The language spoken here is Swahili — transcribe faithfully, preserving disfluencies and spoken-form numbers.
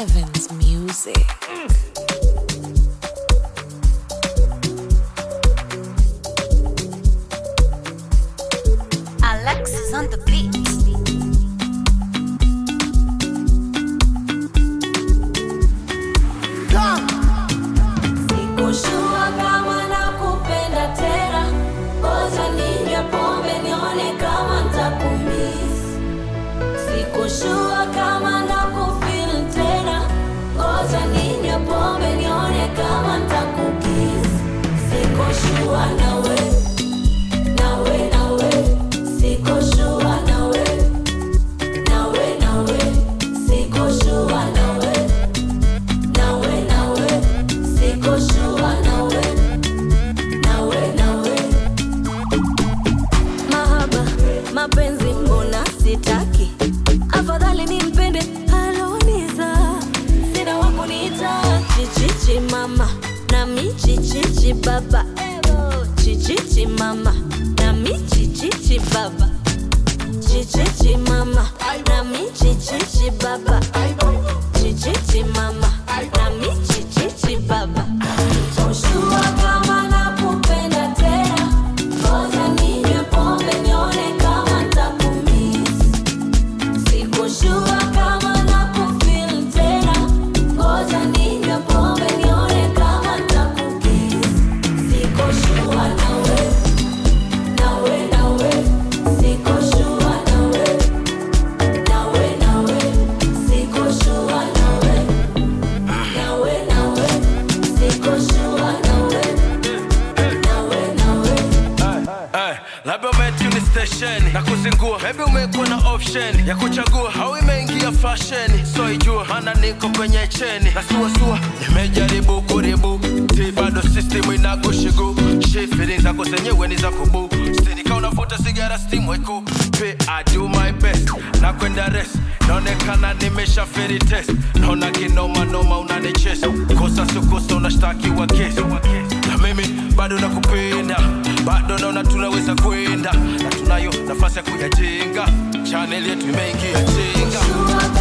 Heaven's music. Alexis on the beat. Sikushua kama nakupenda tena, ngoja ninywe pombe nione kama nitakumiss. Sikushua kama nakufeel tena, ngoja ninywe pombe nione kama nitakukiss. Sikushua nawe, nawe nawe, sikushua nawe, nawe nawe, sikushua nawe, nawe nawe, sikushua nawe, nawe nawe. Mahaba, mapenzi mbona sitaki, afadhali nimpende aloniza. Sina wakuniita chichichi mama na mi chichichi baba. Chichichi mama na mi chichichi baba. Chichichi mama na mi chichichi baba. Chichichi mama na mi chichichi baba. Sikushua kama nakupenda tena, ngoja ninywe pombe nione kama nitakumiss. Sikushua kama nakufeel tena, ngoja ninywe pombe nione kama nitakukiss. Sikushua nawe, nawe nawe, sikushua nawe, nawe nawe, sikushua nawe, nawe nawe, sikushua nawe, nawe nawe. Hey, labda umetuni station na kuzingua, maybe umekuwa na option ya kuchagua au imeingia fashion, so ijua mana niko kwenye cheni na sua sua, nimejaribu kuribu ti bado system inakushigu shit, feelings zako zenyewe ni za kubu steady kama unavuta sigara steam weko pe. I do my best na kwenda rest, naonekana nimesha feri test, naona kinoma noma unanichesa, kosa sio kosa unashtakiwa kesi, na mimi bado nakupenda, bado naona tunaweza kwenda na tunayo nafasi ya kuyajenga, channel yetu imeingia jenga.